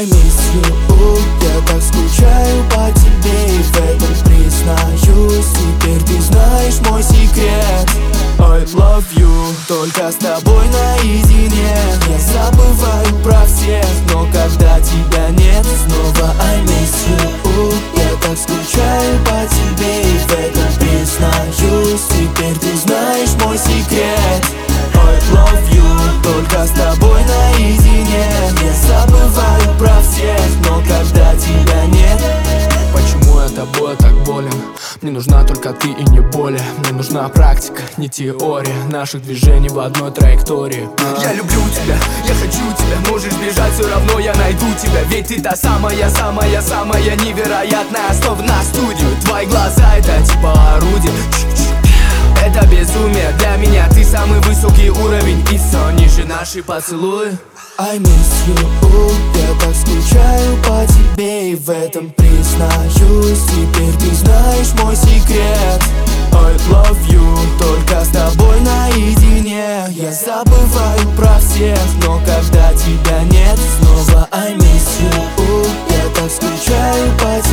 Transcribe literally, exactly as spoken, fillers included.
I miss you, я так скучаю по тебе, и в этом признаюсь. Теперь ты знаешь мой секрет. I love you, только с тобой наедине. Я забываю про всех, но когда тебя нет, снова I miss you. Я так скучаю по тебе, и в этом признаюсь. Теперь ты знаешь мой секрет. I love you, только с тобой наедине. Я забываю про всех, но когда тебя нет. Почему я тобой так болен? Мне нужна только ты и не более. Мне нужна практика, не теория наших движений в одной траектории. Я люблю тебя, я хочу тебя. Можешь бежать, все равно я найду тебя. Ведь ты та самая, самая, самая невероятная. Снова на студию. Твои глаза это типа орудие. Это безумие для меня. Ты самый высокий уровень, и все ниже наши поцелуи. I miss you, я так скучаю по тебе, и в этом признаюсь. Теперь ты знаешь мой секрет. I love you, только с тобой наедине. Я забываю про всех, но когда тебя нет, снова I miss you. Я так скучаю по тебе.